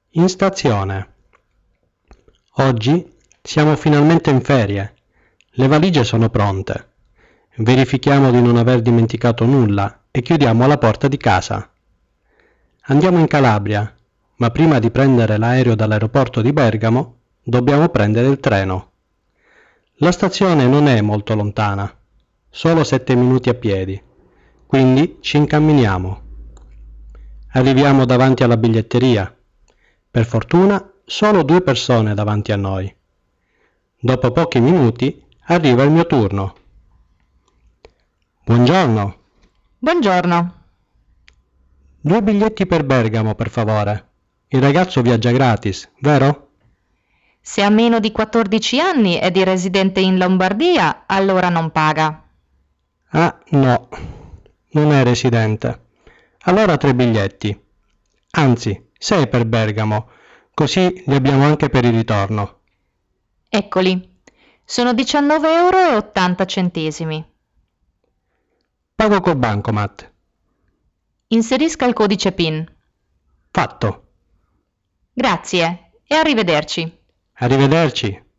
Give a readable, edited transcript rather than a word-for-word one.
In stazione. Oggi siamo finalmente in ferie. Le valigie sono pronte. Verifichiamo di non aver dimenticato nulla e chiudiamo la porta di casa. Andiamo in Calabria, ma prima di prendere l'aereo dall'aeroporto di Bergamo dobbiamo prendere il treno. La stazione non è molto lontana, solo 7 minuti a piedi, quindi ci incamminiamo. Arriviamo davanti alla biglietteria. Per fortuna solo 2 persone davanti a noi. Dopo pochi minuti arriva il mio turno. Buongiorno. Buongiorno. 2 biglietti per Bergamo, per favore. Il ragazzo viaggia gratis, vero? Se ha meno di 14 anni ed è residente in Lombardia, allora non paga. Ah, no, non è residente. Allora 3 biglietti. Anzi, 6 per Bergamo, così li abbiamo anche per il ritorno. Eccoli. Sono 19,80 euro. Pago col bancomat. Inserisca il codice PIN. Fatto. Grazie e arrivederci. Arrivederci.